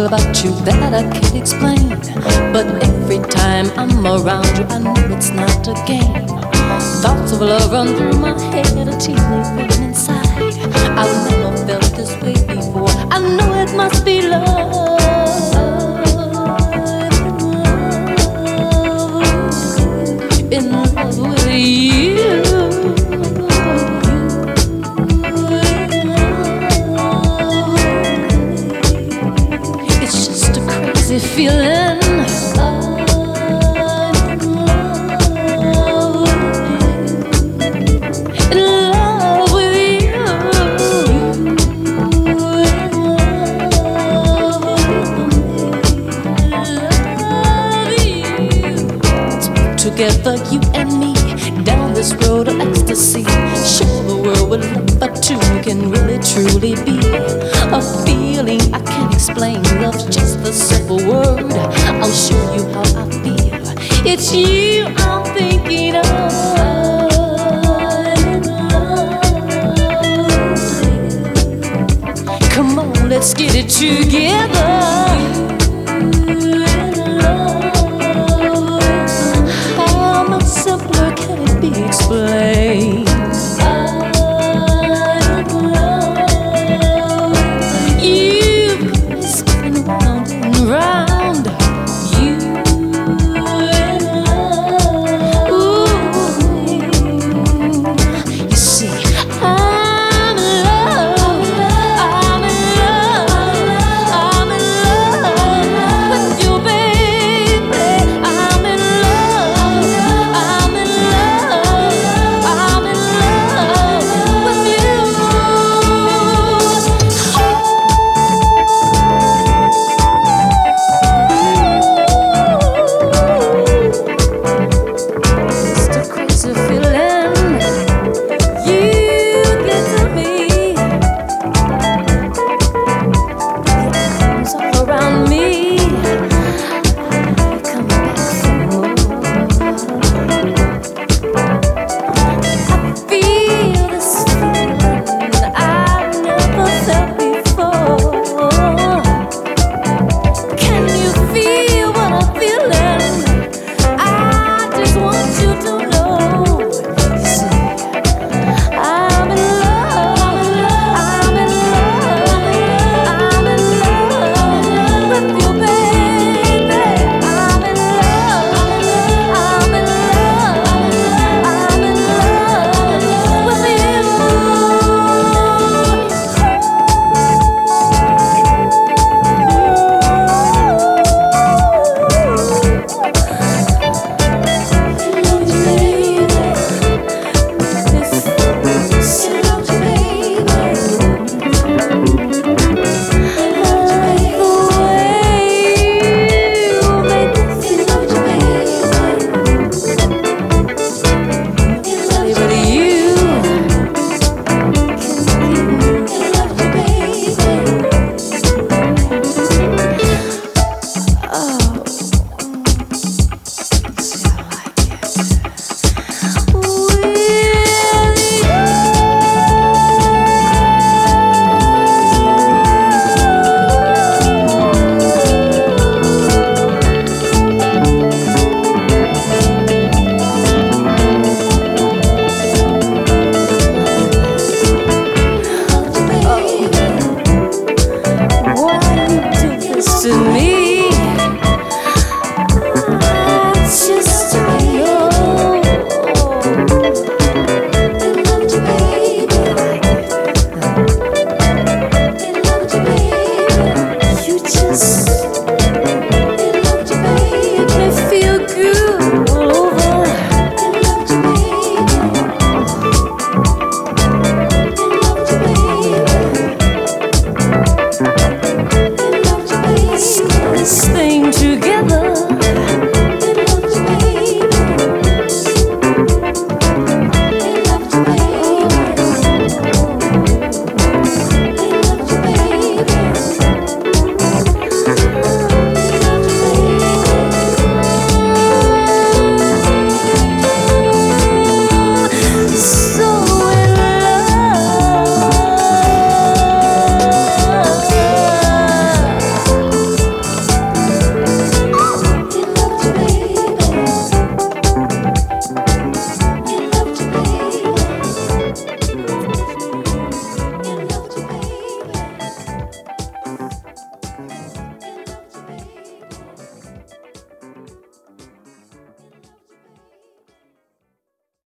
about you that I can't explain. But every time I'm around you, I know it's not a game. Thoughts of love run through my head, a teeny feeling inside. I've never felt this way before. I know it must be love. In love with you. It's just a crazy feeling. Together, you and me, down this road of ecstasy. Sure, the world with love for two can really truly be a feeling I can't explain. Love's just a simple word. I'll show you how I feel. It's you I'm thinking of. Come on, let's get it together.